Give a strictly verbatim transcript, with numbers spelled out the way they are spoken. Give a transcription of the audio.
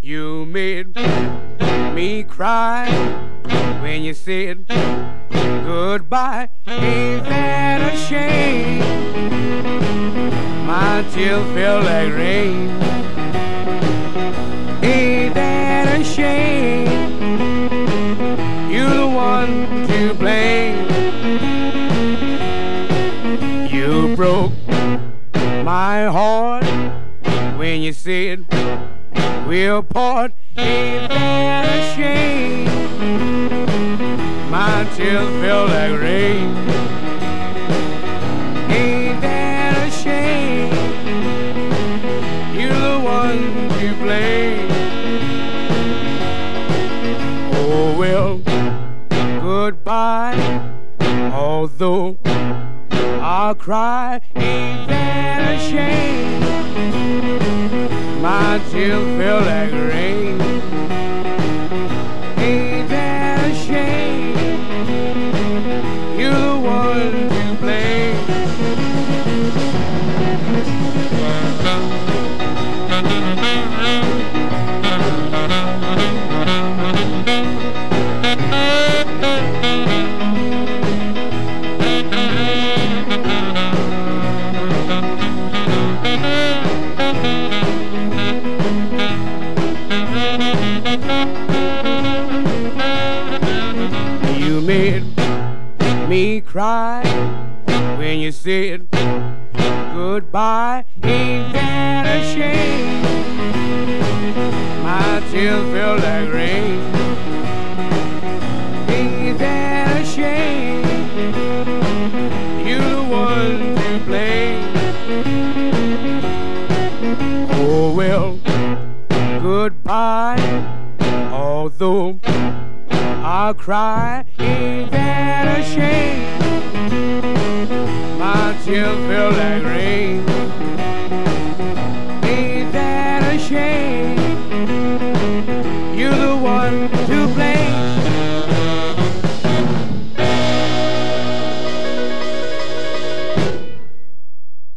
You made me cry when you said goodbye. Ain't that a shame? My tears feel like rain. Ain't that a shame? You're the one to blame. You broke my heart when you said we'll part. Ain't that a shame? My tears feel like rain. Ain't that a shame? You're the one to blame. Oh well, goodbye. Although I'll cry, ain't that a shame? My tears feel like rain. Ain't that a shame? You're the one to blame. You made me cry when you said goodbye. Ain't that a shame? My tears feel like rain. Ain't that a shame? You're the one to blame. Oh well, goodbye. Although I'll cry, ain't that a shame? My tears feel like rain.